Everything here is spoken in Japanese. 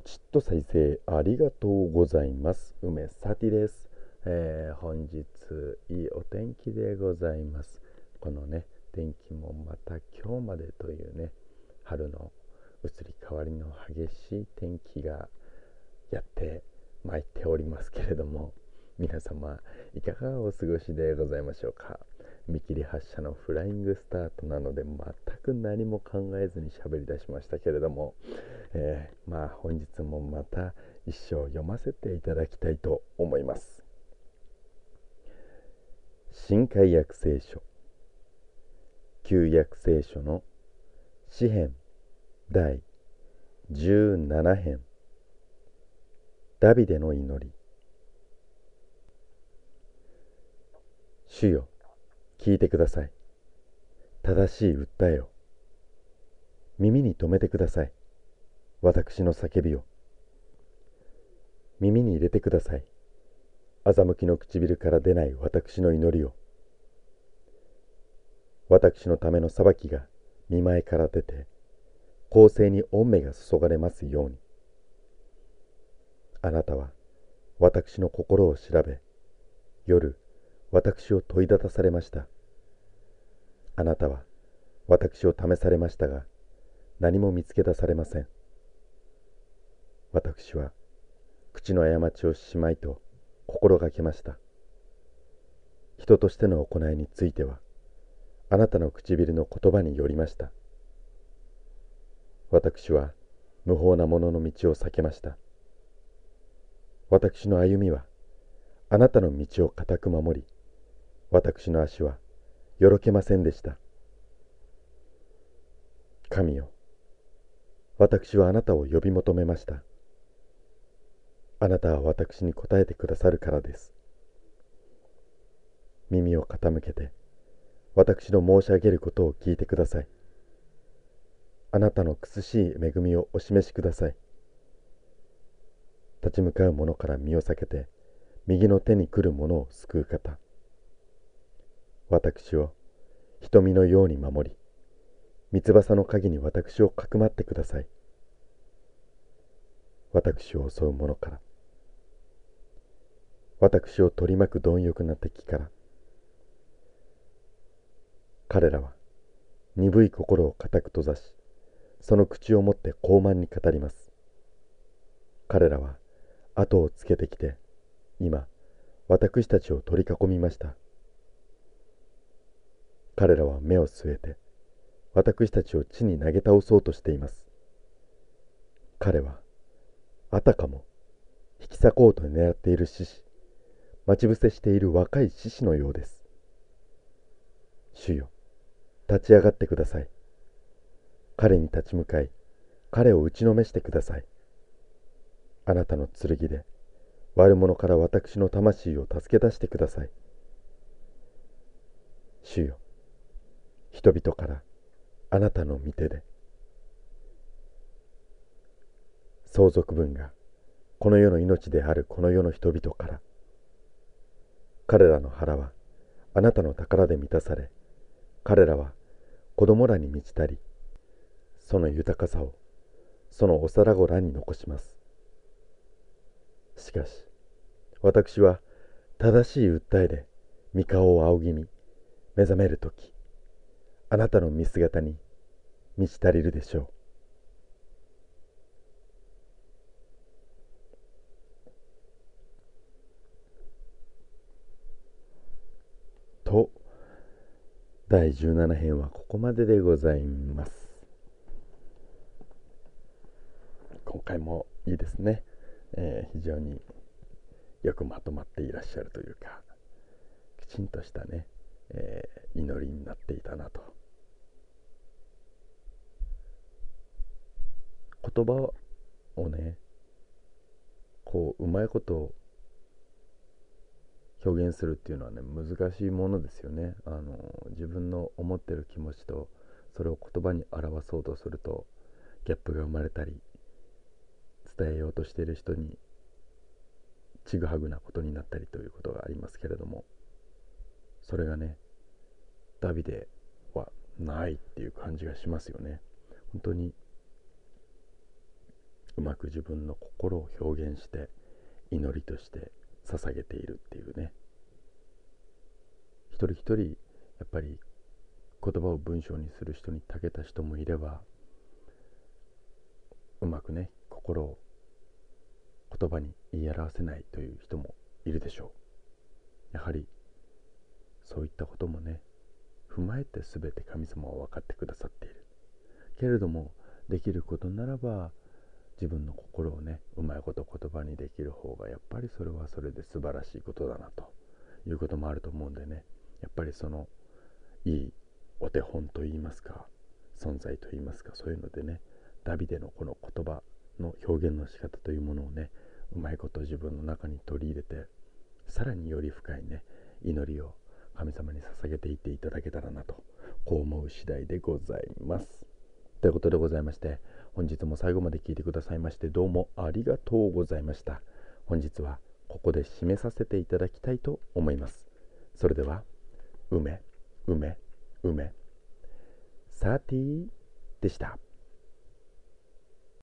ちっと再生ありがとうございます。梅さてです。本日いいお天気でございます。このね天気もまた今日までというね春の移り変わりの激しい天気がやってまいっておりますけれども、皆様いかがお過ごしでございましょうか。見切り発車のフライングスタートなので全く何も考えずに喋り出しましたけれども、本日もまた一章読ませていただきたいと思います。新海約聖書旧約聖書の詩編第17編、ダビデの祈り。主よ、聞いてください。正しい訴えを耳に留めてください。私の叫びを耳に入れてください。欺きの唇から出ない私の祈りを。私のための裁きが御前から出て、公正に御目が注がれますように。あなたは私の心を調べ、夜私を問い立たされました。あなたは私を試されましたが、何も見つけ出されません。私は口の過ちをしまいと心がけました。人としての行いについては、あなたの唇の言葉によりました。私は無法な者の道を避けました。私の歩みはあなたの道を固く守り、私の足はよろけませんでした。神よ、私はあなたを呼び求めました。あなたは私に答えてくださるからです。耳を傾けて私の申し上げることを聞いてください。あなたの苦しい恵みをお示しください。立ち向かう者から身を避けて右の手に来る者を救う方。私を瞳のように守り、三翼の陰に私をかくまってください。私を襲う者から、私を取り巻く貪欲な敵から。彼らは鈍い心を固く閉ざし、その口を持って傲慢に語ります。彼らは後をつけてきて、今私たちを取り囲みました。彼らは目を据えて私たちを地に投げ倒そうとしています。彼はあたかも引き裂こうと狙っている獅子、待ち伏せしている若い獅子のようです。主よ、立ち上がってください。彼に立ち向かい、彼を打ちのめしてください。あなたの剣で悪者から私の魂を助け出してください。主よ、人々からあなたの御手で、相続分がこの世の命であるこの世の人々から、彼らの腹はあなたの宝で満たされ、彼らは子供らに満ちたり、その豊かさをその幼子らに残します。しかし私は正しい訴えで御顔を仰ぎ見、目覚めるとき、あなたの見姿に満ち足りるでしょう。と、第17編はここまででございます。今回もいいですね。非常によくまとまっていらっしゃるというか、きちんとしたね、祈りになっていたなと。言葉をね、こううまいこと表現するっていうのはね、難しいものですよね。自分の思ってる気持ちとそれを言葉に表そうとするとギャップが生まれたり、伝えようとしている人にちぐはぐなことになったりということがありますけれども、それがねダビデはないっていう感じがしますよね。本当にうまく自分の心を表現して祈りとして捧げているっていうね。一人一人やっぱり言葉を文章にする人に長けた人もいれば、うまくね心を言葉に言い表せないという人もいるでしょう。やはりそういったこともね踏まえて全て神様は分かってくださっているけれども、できることならば自分の心をねうまいこと言葉にできる方がやっぱりそれはそれで素晴らしいことだなということもあると思うんでね、やっぱりそのいいお手本といいますか存在といいますか、そういうのでねダビデのこの言葉の表現の仕方というものをねうまいこと自分の中に取り入れて、さらにより深いね祈りを神様に捧げていっていただけたらなと、こう思う次第でございます。ということでございまして、本日も最後まで聞いてくださいましてどうもありがとうございました。本日はここで締めさせていただきたいと思います。それでは梅サーティでした。